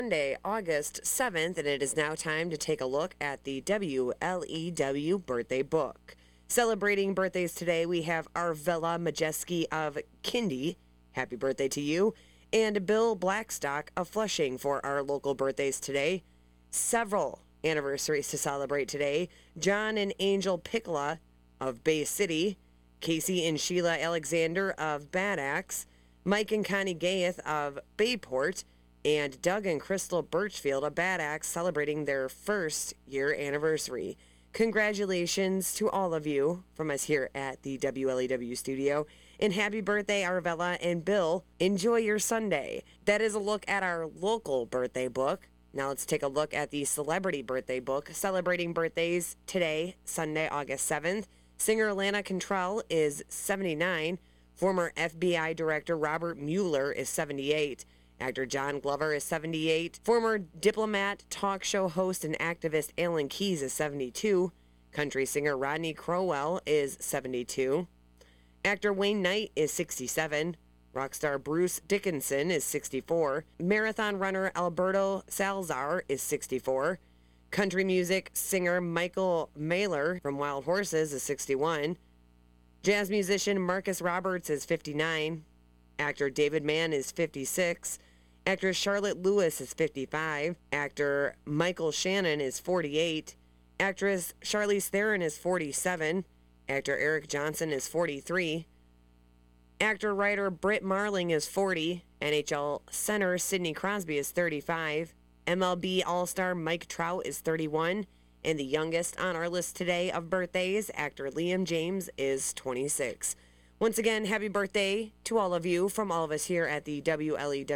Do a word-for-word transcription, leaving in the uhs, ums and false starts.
Monday, August seventh, and it is now time to take a look at the W L E W birthday book. Celebrating birthdays today, we have Arvella Majeski of Kindy. Happy birthday to you. And Bill Blackstock of Flushing for our local birthdays today. Several anniversaries to celebrate today. John and Angel Piccola of Bay City. Casey and Sheila Alexander of Bad Axe. Mike and Connie Gayeth of Bayport. And Doug and Crystal Birchfield of Bad Axe celebrating their first year anniversary. Congratulations to all of you from us here at the W L E W studio. And happy birthday, Arvella and Bill. Enjoy your Sunday. That is a look at our local birthday book. Now let's take a look at the celebrity birthday book. Celebrating birthdays today, Sunday, August seventh. Singer Lana Cantrell is seventy-nine. Former F B I Director Robert Mueller is seventy-eight. Actor John Glover is seventy-eight. Former diplomat, talk show host, and activist Alan Keyes is seventy-two. Country singer Rodney Crowell is seventy-two. Actor Wayne Knight is sixty-seven. Rock star Bruce Dickinson is sixty-four. Marathon runner Alberto Salazar is sixty-four. Country music singer Michael Mailer from Wild Horses is sixty-one. Jazz musician Marcus Roberts is fifty-nine. Actor David Mann is fifty-six. Actress Charlotte Lewis is fifty-five. Actor Michael Shannon is forty-eight. Actress Charlize Theron is forty-seven. Actor Eric Johnson is forty-three. Actor-writer Britt Marling is forty. N H L center Sidney Crosby is thirty-five. M L B All-Star Mike Trout is thirty-one. And the youngest on our list today of birthdays, actor Liam James, is twenty-six. Once again, happy birthday to all of you from all of us here at the W L E W